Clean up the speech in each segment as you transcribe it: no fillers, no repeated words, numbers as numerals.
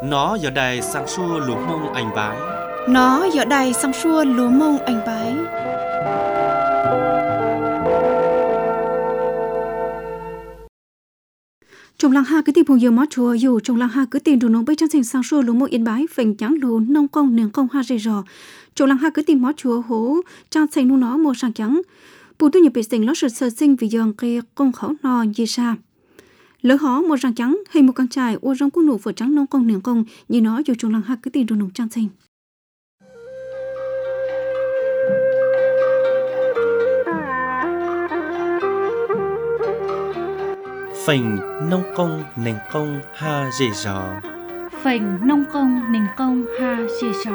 Nó giờ đây sang xua lúa mông anh bái. Nó giờ đây sang xua lúa mông anh bái. Trong làng ha cứ tìm phùng giờ mót chùa dù trong làng ha cứ tìm đồ nông bây trang trình sang xua lúa mông yên bái phình trắng lúa nông công nền công ha rề rò. Trong làng ha cứ tìm mót chùa hố trang trình nu nó màu sang trắng. Bù tu nhập bị sinh lót sơ sinh vì dòng kia công khẩu nò như sa. Lỡ hó một răng trắng hay một con trai ô rong cung nụ phở trắng nông công nền công như nó dù trong làng ha cứ tìm đồ nông trang trình. Phình nông công nền công ha dễ dò. Phình nông công nền công ha dễ dò.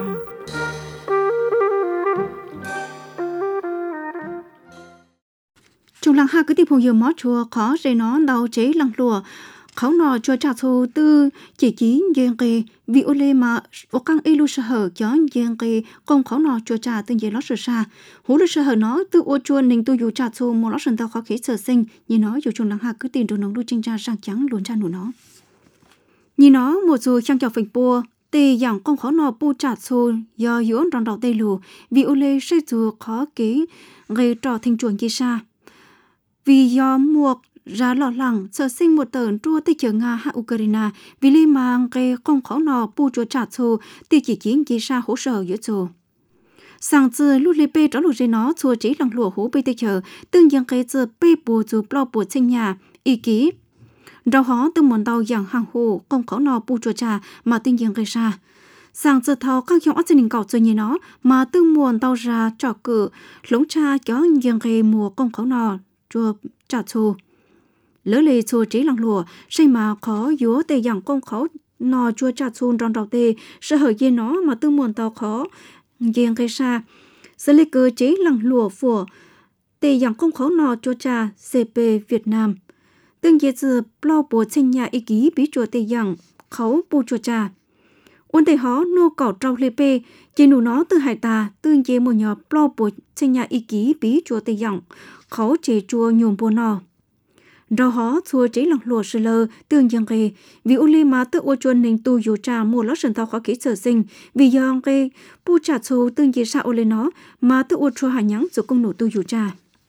Trong làng ha cứ tìm phùng giờ mót chùa khó rề nó đau chế lăng lùa. Khẩu nọ cho trả thù tư chỉ chí dên kì vì ô lê mà ô căng y lưu sơ hở cho dên kì công khẩu nọ cho trả tương dễ lót sơ xa. Hú lưu sơ hở nó tư ô chua nình tu dù trả thù một lót sân tao khó khí sở sinh như nó dù trong làng ha cứ tìm đồ nông đu trinh ra sang trắng luôn ra nụ nó. Như nó một dù trang chào phình bùa tì dạng công khẩu nọ bu trả thù do dưỡng rong đầu tây lù vì ô lê xây dù khó ký gây trò thinh chuồng như xa. Vì do muộc ra lo lắng sợ sinh một tờn trua tới chờ Nga hay Ukraine vì li mang cái công khẩu nọ bu cho trả thù thì chỉ chiến chỉ xa hỗ trợ giữa chùa. Sáng giờ lúc lê bê đó lúc dây nó chùa chỉ lăng lụa hỗ bê tới chờ tương dân cái giờ bê bù dù bao bù trên nhà ý ký. Đầu hó tương mòn đầu dạng hàng hồ công khẩu nọ bu cho trả mà tương dân cái xa. Sáng giờ thao các hiệu ác dân cầu cho như nó mà tương mòn đầu ra trò cử lống cha cho dân cái mùa công khẩu nọ chùa trả thù. Lỡ lì chùa trí lăng lùa, xây mà khó dúa tê dạng công khẩu nò chùa trả thù rong đầu tê, sợ hở dê nó mà tư muôn tàu khó, dên gây xa. Sở lì cơ trí lăng lùa phùa, tê dạng công khẩu nò chùa trả CP Việt Nam. Tương dê dư bao bố trên nhà ý ký bí chùa tê dạng khẩu bù chùa trả. Uốn tê hó nô cỏ trao lê bê, chế nụ nó tư hải tà, tương dê một nhỏ bao bố trên nhà ý ký bí chùa tê dạng khẩu chế chùa nhùm bùa nò. Rau hó chùa chế lăng lùa sư lơ tương dân kê vì ô lê má tự ô chuôn nình tu dù trà mua lót sân tao khó kỹ sở sinh vì dòng kê bu trả chù tương dì xa ô lê nó mà tự ô chùa hạ nhắn dù công nụ tu dù trà.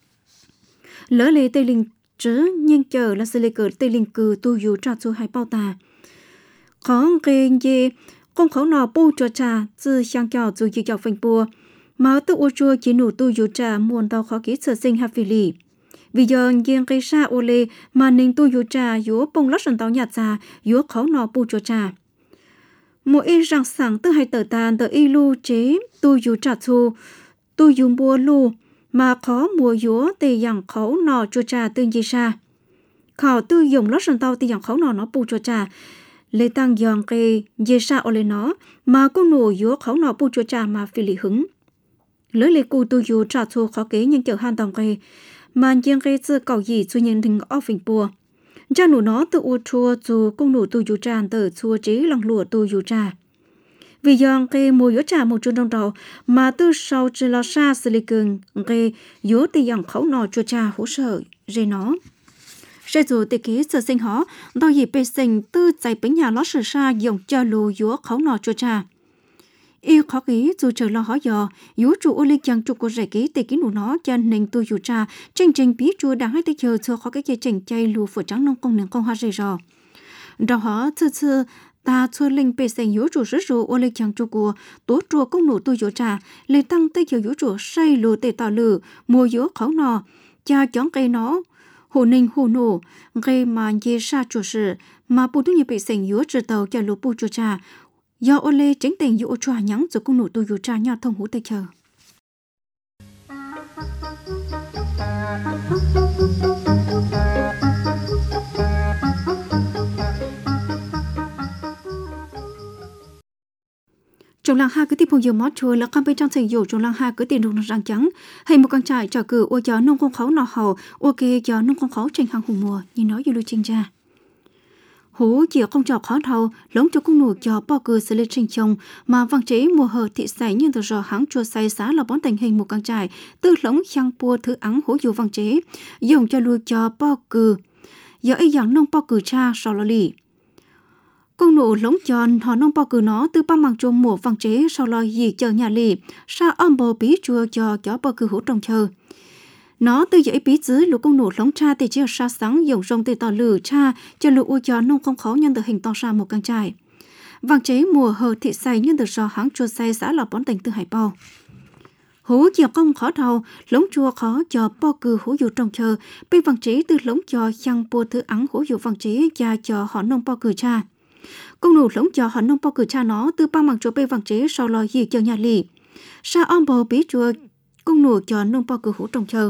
Lỡ lê tây linh trớ nhanh chờ là sư lê cờ tây linh cử tu dù trà chù hai bao tà. Khó kê dê công khẩu nọ bu cho trà dư sang chào dù dì chào phanh bùa mà tự ô chùa chỉ nụ tu dù trà muôn tao khó kỹ sở sinh hạ phì lì. Vì giờ dân cây sa ô lê mà nên tu dù trà dúa bông lót sân tàu nhạt trà dúa khẩu nọ bù cho trà. Mỗi y răng sáng tư hai tờ tàn tờ y lưu chế tu dù trà thu tu dù bùa lưu mà khó mùa dúa tì dàng khẩu nọ cho trà tương dì sa. Khảo tư dùng lót sân tàu tì dàng khẩu nọ nó bù cho trà. Lê tăng dòng cây dì sa ô lê nó mà cô nụ dúa khẩu nọ bù cho trà mà phi lì hứng. Lỡ lê cụ tu dù trà thu khó kế nhưng chở han tòng cây mà dân gây sự cầu gì cho nhân đình ở phình bùa. Cha nụ nó tự ô chua dù công nụ tu dù tràn tự chua trí lăng lụa tu dù trà. Vì dòng gây mùa yếu trà một chân trong đầu mà từ sau chỉ là xa xử lý cường gây yếu tì dòng khẩu nọ chua trà hỗ trợ rê nó. Rê dù tì ký sở sinh hó đo dì bê sinh tư chạy bánh nhà lót sở xa dòng cho lù yếu khẩu nọ chua trà. Y khó ký dù chờ lo hóa dò, yếu trụ ô linh chẳng trục của rẻ ký tê ký nụ nó chân nền tu dù trà, trình trình bí chùa đã hai tê chờ cho khó cái dây trình chay lù phở trắng nông công nền công hoa rẻ rò. Đó hóa thơ ta chua linh bê xanh yếu trụ rứt rù ô linh chẳng trục của tố chùa công nụ tu dù trà, lê tăng tê chờ yếu trụ say lù tê tạo lử, mùa yếu khẩu nò, cha chóng cây nó, hồ ninh hồ nổ, gây mà dê xa chùa sự, mà bù tu nhập bê xanh yếu trừ tàu cho lù bù chùa trà, do ô lê chính tình dụ cho nhắn rồi cũng nụ tu dù tra nhau thông hữu tay chờ. Trong làng ha cứ tìm phong dừa mót chua là cam bên trong thành dụ trong làng ha cứ tìm được răng trắng hay một con trại trò cử ô gió nông công khấu nọ hậu ô kê gió nông công khấu tranh hàng hùng mùa như nói như lưu trình ra. Hú chỉ không trò khó thầu lống cho cung nụ cho bao cử xử lý trình chồng mà văn chế mùa hờ thị sảy nhưng từ rõ hãng chua say xá là bón tình hình một con trại tư lống khang pua thứ ắng hú dù văn chế dùng cho lui cho bao cử giờ ấy dạng nông bao cử cha sò lò lì Công nụ lống chọn họ nông bao cử nó từ băng bằng chung mùa văn chế sau lo gì chờ nhà lì, sa âm bồ bí chùa cho bao cử hữu trong chờ. Nó từ dãy bí dưới lũ công nụ lống cha thì chia sa sáng dòng rong từ tỏ lử cha cho lũ u cho nông không khó nhân từ hình to ra một căn trại. Văn chế mùa hờ thị say nhân từ do hãng chua say xã lò bón tình từ hải bao. Hú chiều công khó đầu, lống chua khó cho bao cử hữu dụ trong chờ, bên văn chế từ lống cho chăng bùa thứ ắng hữu dụ văn chế và cho họ nông bao cử cha. Công nụ lống cho họ nông bao cử cha nó từ ba bằng chỗ bê văn chế sau lo gì chờ nhà lì. Sa ông bò bí chùa công nụ cho nông bao cử hữu trong chờ.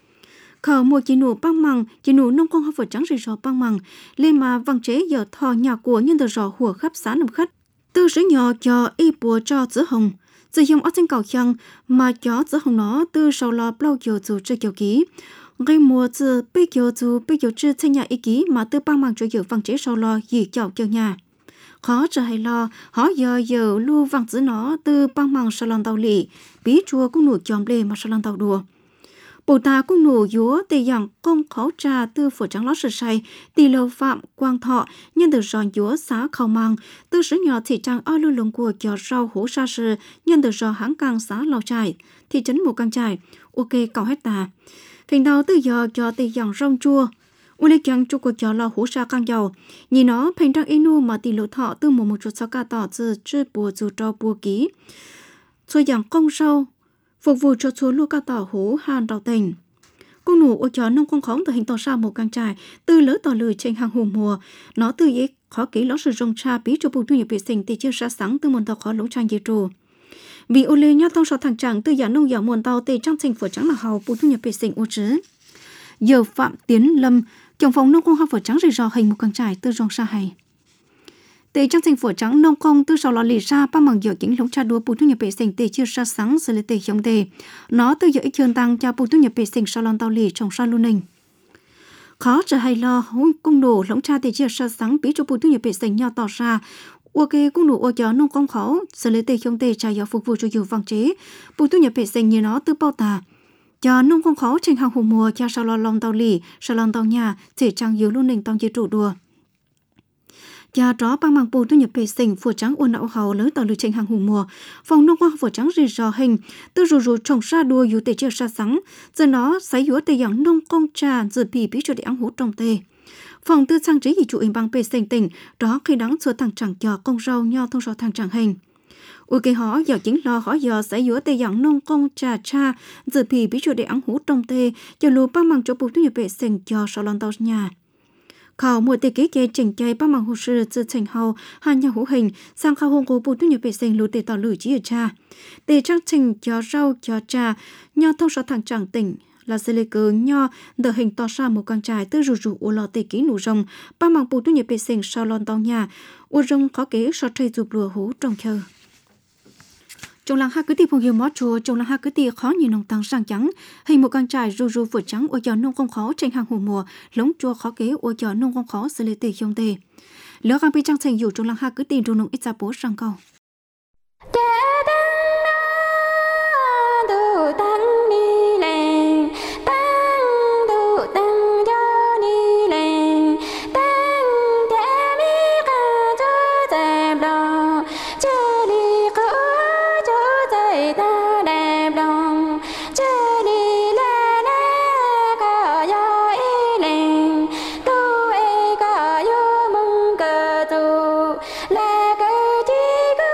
Khờ mùa chỉ nụ băng măng, chỉ nụ nông công hợp vật trắng rì rò băng măng, lên mà văn chế giờ thò nhà của nhân tờ rò hùa khắp xã nằm khách. Từ sứ nhỏ cho y bùa cho giữa hồng, từ dòng ở trên cầu chăng mà cho giữa hồng nó từ sau lo bao kiều dù chơi kiều ký. Gây mùa từ bê kiều dù bê kiều chư trên nhà y ký mà từ băng măng cho dự văn chế sau lo gì chào cho nhà. Khó trở hay lo, họ giờ lưu văn giữ nó từ băng măng sau lần tàu lì, bí chua cũng nụ chòm lê mà sau lần tàu đùa. Bồ ta cũng nụ dúa tì dàng công khấu trà từ phổ trắng lót sửa say, tì lâu phạm quang thọ, nhân từ giòn dúa xá khẩu mang, từ sứ nhỏ thị trang ở lưu lùng của cho rau hổ sa sư, nhân từ giò hãng càng xá lào trải, thị trấn mù càng trải, ok cầu hết tà. Phình đầu từ giờ cho tì dàng rong chua, u lê chẳng chua của cho lò hổ sa càng dầu, nhìn nó phình trang inu mà tì lộ thọ từ một chút sao ca tỏ từ chư bùa dù trò bùa ký. Xôi dàng công sâu, phục vụ cho số lưu ca tỏ hố hàn đầu tình. Công nụ ô chó nông con khóng từ hình tỏ xa một căn trại, từ lỡ tỏ lười trên hàng hồ mùa. Nó từ dễ khó kỹ lõ sử dụng cha bí cho bùi thu nhập vệ sinh thì chưa ra sáng từ môn tàu khó lũng trang dễ trù. Vì ô lê nhó thông sọ thằng chẳng từ giả nông giả môn tàu tê trong thành phố trắng là hào bùi thu nhập vệ sinh ô chứ. Giờ Phạm Tiến Lâm, chồng phòng nông con hoa phở trắng rì rò hình một căn trại từ rong xa hay. Tề trong thành phố trắng nông công từ sau lò lì ra ba bằng giờ kính lống cha đua bùi thu nhập vệ sinh tề chưa ra sáng xử lý tề giống tề. Nó từ giờ ít chân tăng cho bùi thu nhập vệ sinh sau lon tàu lì trong sa lu ninh. Khó trở hay lo hôn cung đồ lống cha tề chưa ra sáng bí cho bùi thu nhập vệ sinh nhau tỏ ra. Ok cung đồ ô cho nông công khó xử lý tề giống tề trả giờ phục vụ cho nhiều văn chế. Bùi thu nhập vệ sinh như nó từ bao tà. Cho nông công khó trên hàng hồ mùa cho sau lon tàu lì, sau lon tàu nhà chỉ trang yếu lu ninh tàu chế trụ đùa. Nhà đó băng mang bù thu nhập vệ sinh phổ trắng ôn ảo hầu lớn tàu lưới trên hàng hùng mùa, phòng nông khoa phổ trắng rì rò hình, từ rù trồng sa đua yếu tệ chưa sa sáng, giờ nó sấy yếu tệ dạng nông công trà dự bị bí cho để ăn hú trong tê. Phòng tư trang trí gì chủ in băng vệ sinh tỉnh, đó khi đáng xua thằng chẳng cho công rau nho thông số thằng chẳng hình. Ui cái họ giờ chính lo họ giờ sấy yếu tệ dạng nông công trà cha dự bị bí cho để ăn hú trong tê, cho lù băng mang cho bù thu nhập vệ sinh cho sau lon tàu nhà. Khảo một tê kế kế chỉnh chạy băng bằng hồ sơ từ thành hầu hai nhà hữu hình sang khảo hôn của bùi thu nhập vệ sinh lưu tê tỏ lử chỉ ở cha. Tê trang trình cho rau cho trà, nho thông số thằng chẳng tỉnh là xe lê cờ nho đỡ hình to xa một căn trại từ rủ ô lò tê ký nụ rồng băng bằng bùi thu nhập vệ sinh sau lon tàu nhà, ô rồng khó kế so trây dục lùa hú trong chờ. Trong làng hai cứ tì phong hiệu mót chùa, trong làng hai cứ tì khó nhìn nông tăng sang trắng, hình một căn trại rù vượt trắng ô cho nông không khó trên hàng hồ mùa, lống chua khó kế ô cho nông không khó xử lý tì trong tì. Lỡ gang bị trang thành dù trong làng hai cứ tì rù nông ít ra bố sang câu. La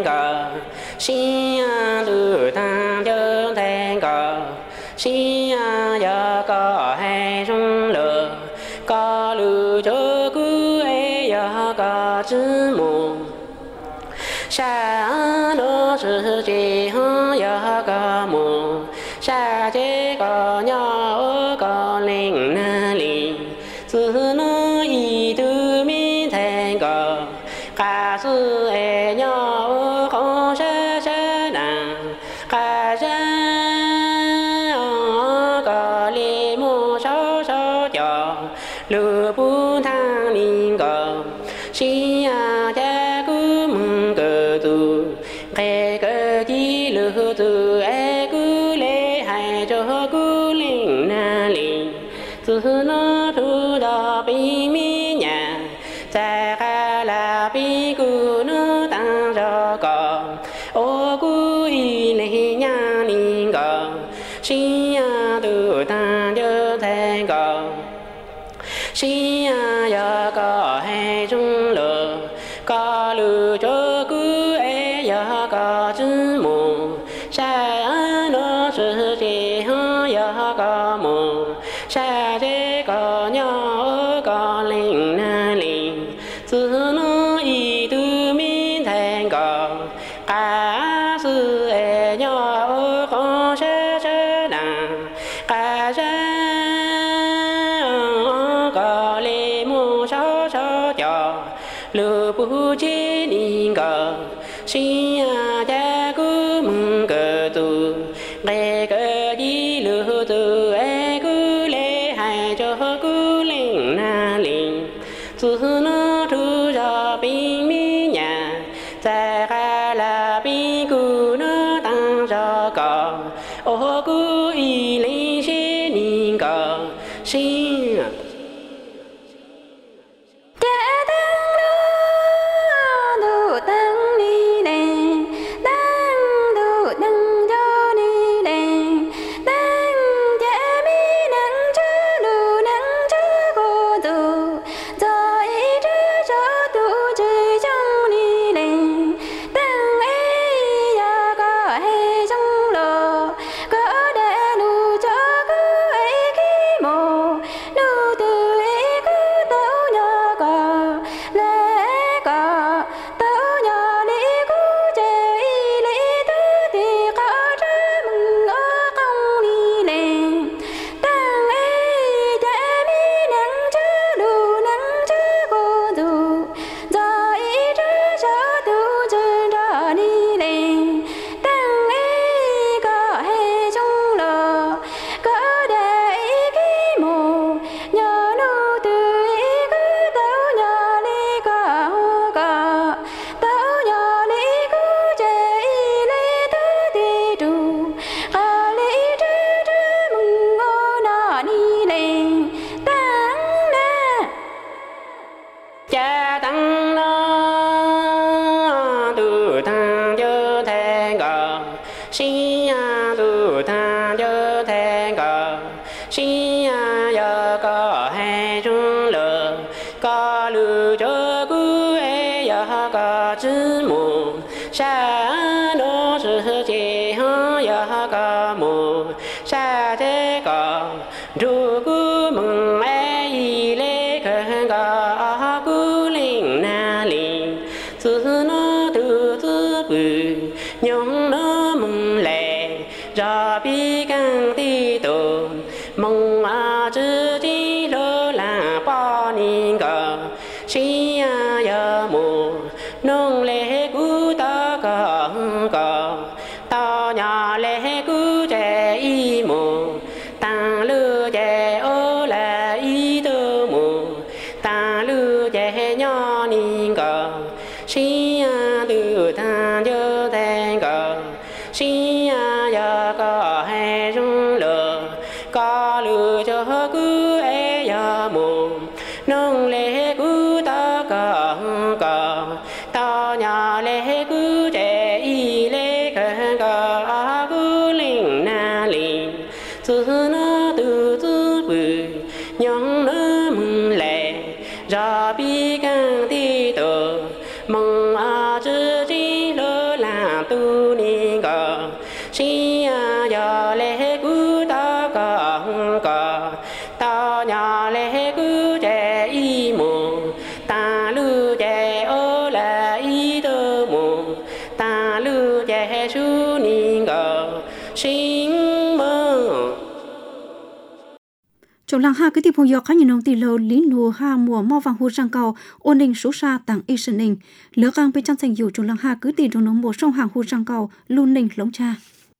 cờ xin từ ta chớ thành cờ xin giờ có hay rung lửa có lửa cho cứ ấy giờ có chữ mù xa nó sự chỉ hơn giờ có mù xa chế có nhỏ có linh na lì sự nó ý tư mi thành cờ cả sự ấy nhỏ không sẽ nàng cả sẽ có li mô sáu sáu cho lừa bu thang linh cờ si cha cứ mừng cờ tu khe cờ chi lừa tu cứ lễ hay cho cứ linh na linh từ nó thu đỏ bi mi nhà cha ca la bi cu nó tăng cho cờ ô cu y lệ nhà linh cờ si từ ta chớ thành cờ si giờ có hay rung lửa có lửa cho cứ ấy giờ có chữ mù xa nó sự chỉ hơn giờ có mù xa chế có nhỏ có linh na linh từ nó ý tư mi thành cờ cả sự ấy nhỏ không sẽ nàng cả sẽ có lì mù sáu sáu cho lừa bu chế linh cờ si cha cứ mừng cờ tu lệ cờ đi lừa tu ấy cứ lễ hay cho cứ linh na linh từ nó thu ra bình mi nhà cha ca la bi cu nó tăng cho cờ ô cứ y linh chế linh cờ si ra bi càng ti tờ mong a chư chi lơ la tu ni go si ya le gu ta ga ta nya le gu je i mo ta lu je o la i do mo ta lu je su ni go sinh mơ trong làng ha cái tiệp hồi cá nhân ông tỷ lầu lý nùa ha mùa mau vàng hồ răng cầu ôn định số sa tặng y sơn ninh lỡ gang bên trong thành dụ trong làng ha cứ tỷ trong nông mùa sông hàng hồ răng cầu luôn ninh lống cha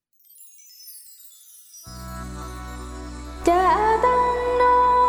cha tăng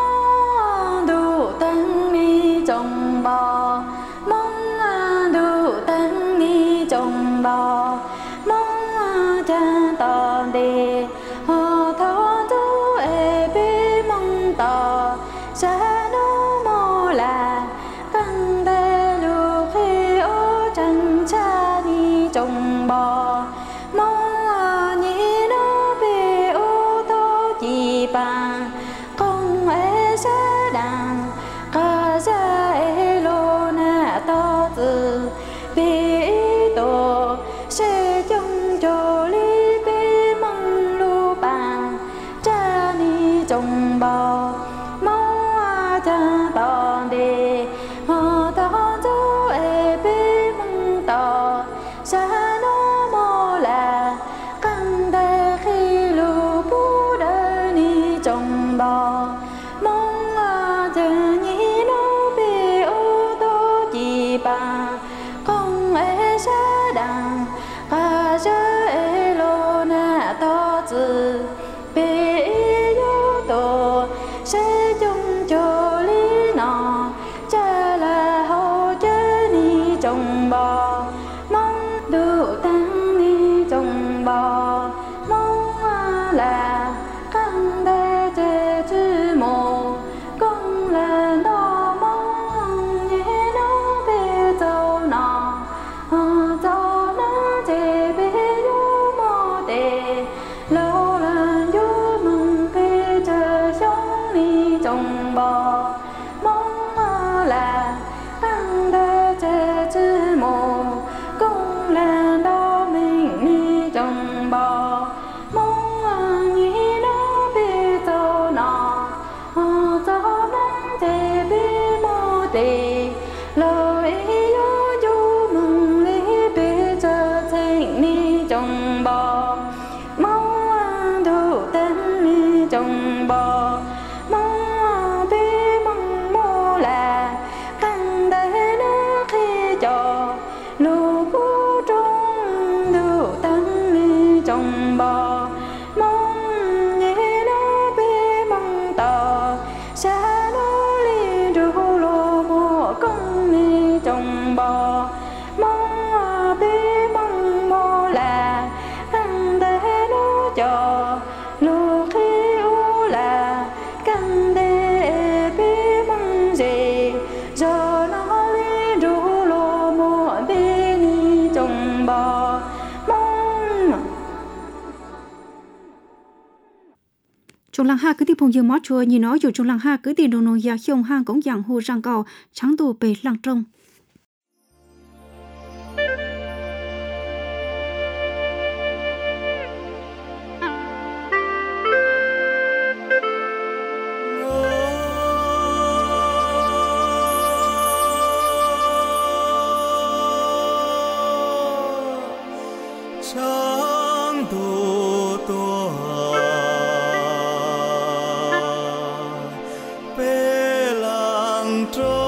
nó đủ tăng ni trồng bò mong đủ tăng ni trồng bò mong cha toàn đề họ thọ tu e bi mong tỏ sa nó mô là căn đê lu khi ô trần cha ni trồng bò mong nhị nó bị ô tô chỉ bằng không e sa đàn ca sa e lô na to từ bi tổ sẽ chung cho li bi mong lu bằng cha ni trồng bò mong cha toàn đề họ toàn du e bi mong tỏ sa nó mô là căn đê khi lu bu đê ni trồng bò mong cha nhị nó bị ô tô chỉ bằng không e sa đàn ca sa e lô na to từ bi yếu tổ sẽ chung cho lý nọ cha là hậu cha ni trồng bò mong đủ tăng ni trồng bò mong là căn đê chế chữ mồ công là đó mong nhé nó về dâu nọ dâu nó chế bế yếu mô đề lâu là yếu mừng kê chờ sống ni trồng bò mong là căn đê chế chữ mồ công là đó mình ni trồng bò mong nhé nó về dâu nọ dâu nó chế bế mô đề lời yếu du mừng lý bế chờ thành ni trồng bò mong đủ tên ni trồng bò mong bế mong mô là căn đế nước khi cho lù cú trung đủ tên ni trồng bò mong nhé nó bế mong tỏ xa nó li ru lô mô công ni trồng bò mong bế mong mô là căn đế nó cho lù khi u là căn đế bế mong gì giờ nó li ru lô mô bế ni trồng bò mong trong làng ha cứ tiệp hồi mót chùa như nó dù trong làng ha cứ tiền đồ nông gia khiông hang cũng dạng hồ răng cầu trắng tù bể làng trông sáng đồ tỏa bê làng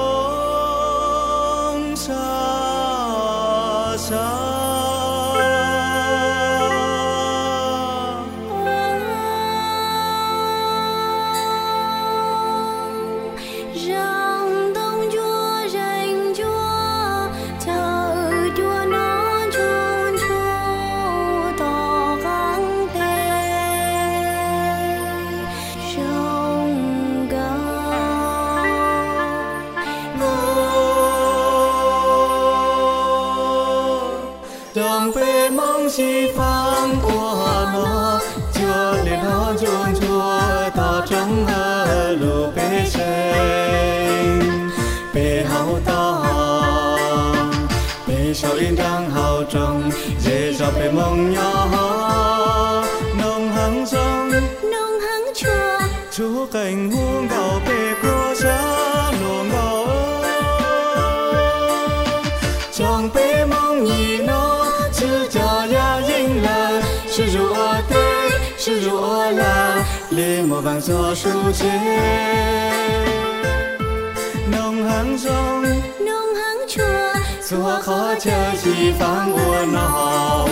trống xa xa rằng đông chúa rành chúa chờ chúa nó chôn chúa tỏ gắng tê sông cao đang bê mong si phang qua nó chúa lên nó chôn chúa ta trong hơ lù bê sen bê hậu ta bê sao yên đang hậu trong dễ dọc về mong nhỏ nông hăng rong nông hăng chùa chúa cảnh huống gạo bề cô cha luồng gạo trong bề mong nhìn nó chữ cho ya dinh là chữ rùa tê chữ rùa là lê mùa vàng gió su chế nông hăng rong nông hăng chùa chúa khó chờ chỉ phang ua nó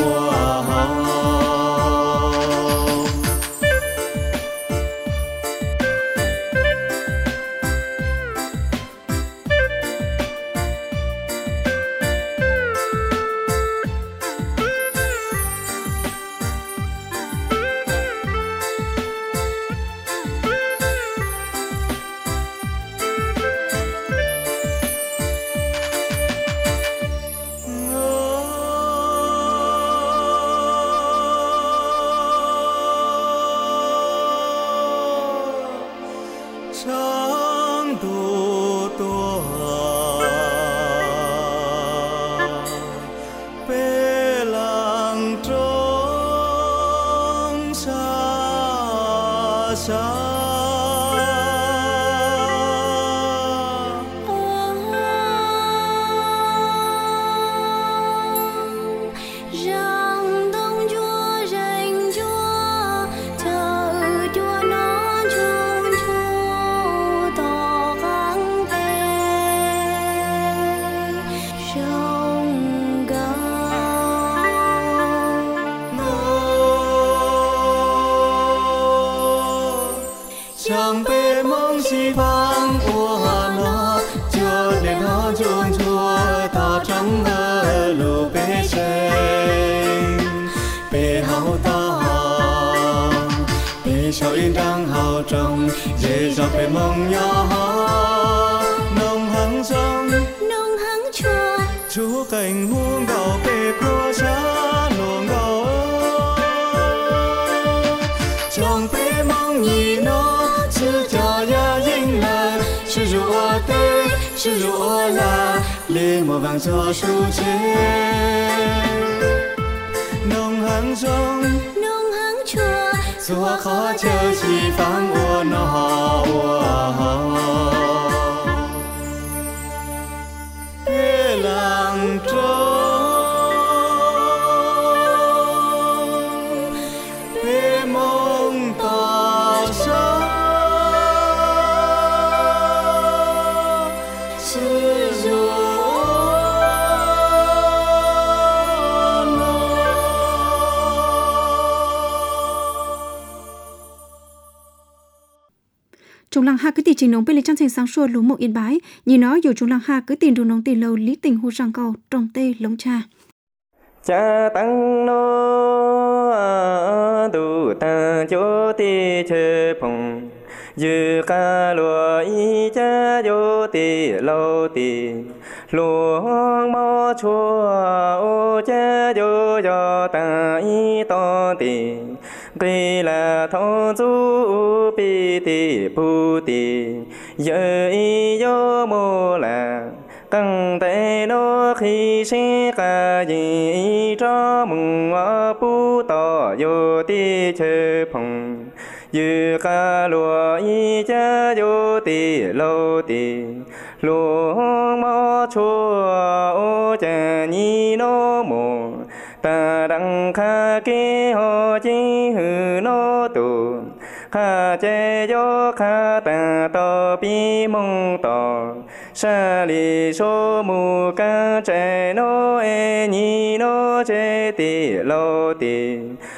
trong bề mong si vang của nó cho để nó chuông chua to trong mơ lù bê sen bê hậu to bê sao yên đang hậu trong dễ dọc bề mong nhỏ nông hăng rong nông hăng chùa chúa cảnh huống gạo bê của cha luồng gạo trong bề mong nhìn nó chữ cho ya dinh là chữ rùa tê chữ rùa là lê mùa vàng gió su chế nông hăng rong nông hăng chùa chúa khó chờ chỉ phang ua nó bê làng trống bê mong tỏ sáng Trung lăng ha cứ tỷ trình nông bên lê trang thành sáng xua lúa mộ yên bái, nhìn nó dù trung lăng ha cứ tiền đồ nông tiền lâu lý tình hô sang cầu trong tê lống cha. Cha tăng nô đủ ta chỗ ti chê phong dư ca lùa y cha vô ti lâu ti lùa mô chua ô cha vô cho ta y to ti kỳ là thô du pi ti pu ti giờ y vô mô là căng tay nó khi sẽ cả gì cho mừng pu tỏ vô ti chê phong dư ca lùa y cha vô ti lâu ti lùa mô chua ô cha nhi nó mồ ta đăng kha kê ho chi hư nó tù kha chê yo kha ta to pi mong to sa li so mu ca chê no e nhi no chê ti lo ti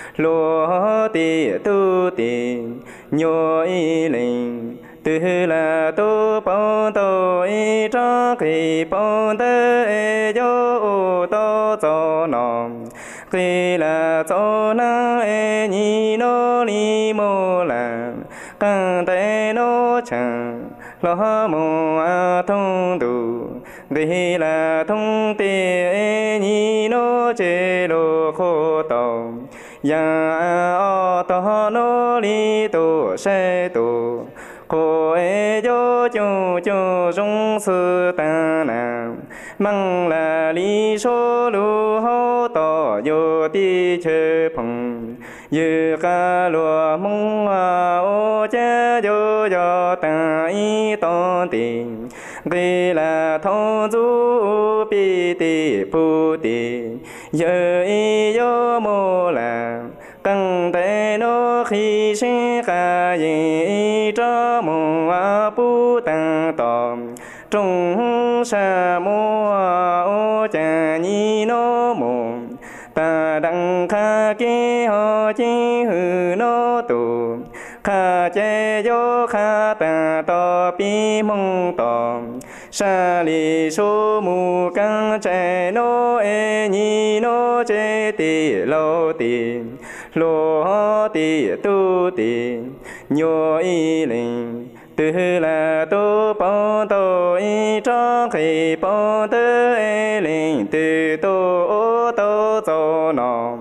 lo ti tu ti nhô y linh từ là tu bông tu y cho kỳ bông tơ e yo to cho nòng kỳ là cho na e nhi no li mô là căng tay no chẳng lo mô a thông đủ kỳ là thông ti e nhi no chê lô khô tàu ya o to no li tu se tu cô e yo chu chu dung sư ta nam măng là li số lu hô to vô ti chư phùng dư ca lùa mong ô cha vô do ta y tôn tiền vì là thông du bi ti phu ti giờ y vô mô là căng tay nó khi sẽ ca yi cho mong pu tăng tòm trong sa mô ô cha nhi nó mong ta đăng kha kê ho chi hư nó tù kha che yo kha ta to pi mong tòm sa li số mu căng che nó e nhi nó che ti lâu ti lô ti tu ti nhô y linh từ là tu bông tu y trong khi bông tư e linh từ tu ô tô cho nó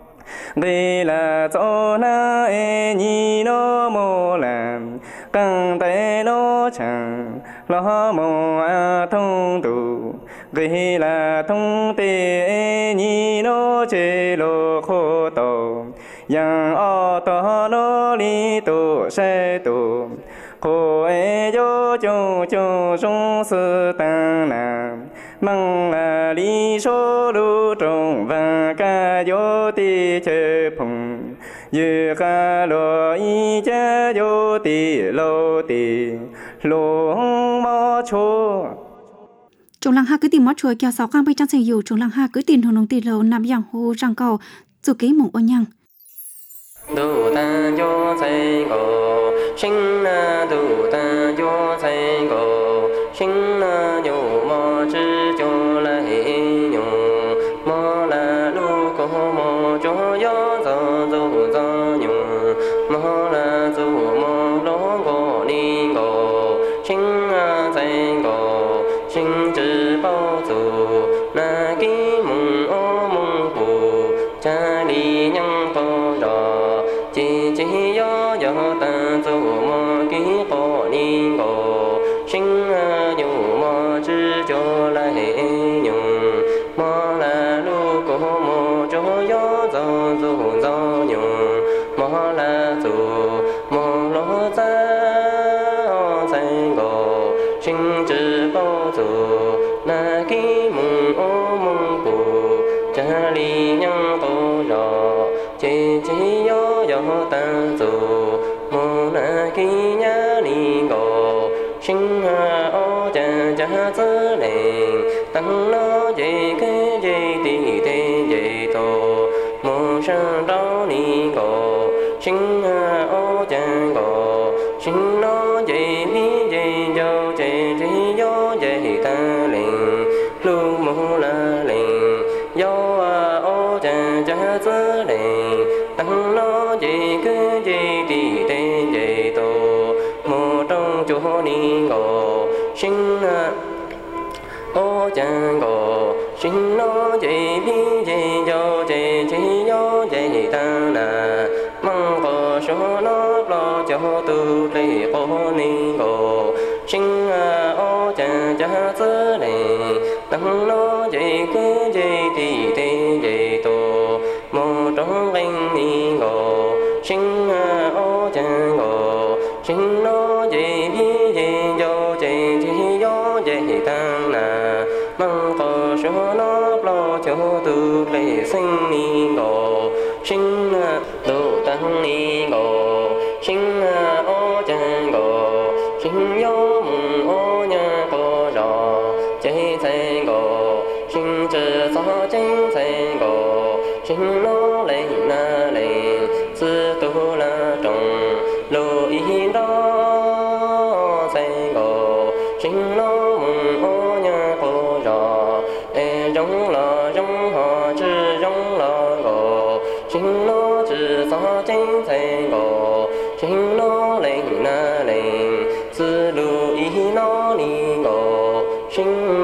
vì là cho na e nhi nó mô làm căng tay nó chẳng lo mô thông tu vì là thông tê e nhi nó chế lô khô tổ yang ô tô nó li tu sẽ tu cô e yo chung chung sung sư tăng nam mong là lý số lưu trong và ca yo ti chê phùng như ca lo y cha yo ti lâu ti lô mò chô Chúng lăng ha cứ tìm mót chuối kéo sáu cang bay trang xây dù chúng lăng ha cứ tìm hồn nông tì lâu nằm dạng hồ răng cầu dù ký mộng ô nhăng đủ ta cho xây cầu sinh na đủ ta cho xây cầu sinh na nhủ mò chữ cho lại nhủ mò là lu có mò cho gió gió dù gió nhủ mò là dù mò đó có đi cầu sinh na xây cầu sinh chữ bao dù na ký mùng ô mùng bù cha đi nhăng to đỏ chỉ yo yo ta dù mò ký có đi cầu sinh nhủ mò chữ cho lại nhủ mò là lu có mò cho gió gió dù gió nhủ mò là dù mò lo ra xây cầu sinh chữ bao dù na ký mùng ô mùng bù cha đi nhăng to đỏ chỉ yo yo ta dù mô na ký nhá ni gò sinh ô cha cha chớ đèn tăng nó dây cái dây tì tê dây tổ mô sang đó ni gò sinh ô cha gò sinh nó dây mi dây dâu dây dây yo dây ta liền lu mô la liền yo ô cha cha chớ đèn tăng nó dây cái dây tì tê dây tổ mô trong chỗ ni gò sinh ô cha gò sinh nó dây mi dây dâu dây dây yo dây ta là mong gò số nó lo cho tu lì ô ni gò sinh ô cha cha chớ đèn tăng nó dây cái dây tì tê dây tổ mô trong anh ni gò sinh ô cha gò sinh nó dây mi dây dâu dây dây yo dây ta là mong gò số nó lo cho tu lì sinh ni gò sinh đồ tăng ni gò sinh ô cha gò sinh yo mùng ô nha gò rò cháy xây gò sinh chữ gió cháy xây gò sinh nó lên na lên sư tu la trồng lô y đó xây gò sinh nó mùng ô nha gò rò e giống lò giống họ chữ giống lò gò sinh nó chữ gió cháy xây gò sinh nó lên na lên sư lô y nó ni gò sinh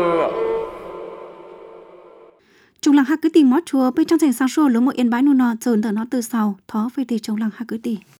Chúng lăng ha cứ tìm mót chùa bên trong thành sang sô lỗ một yên bái nô nọ dồn tờ nó từ sau thó về thì chúng lăng ha cứ tìm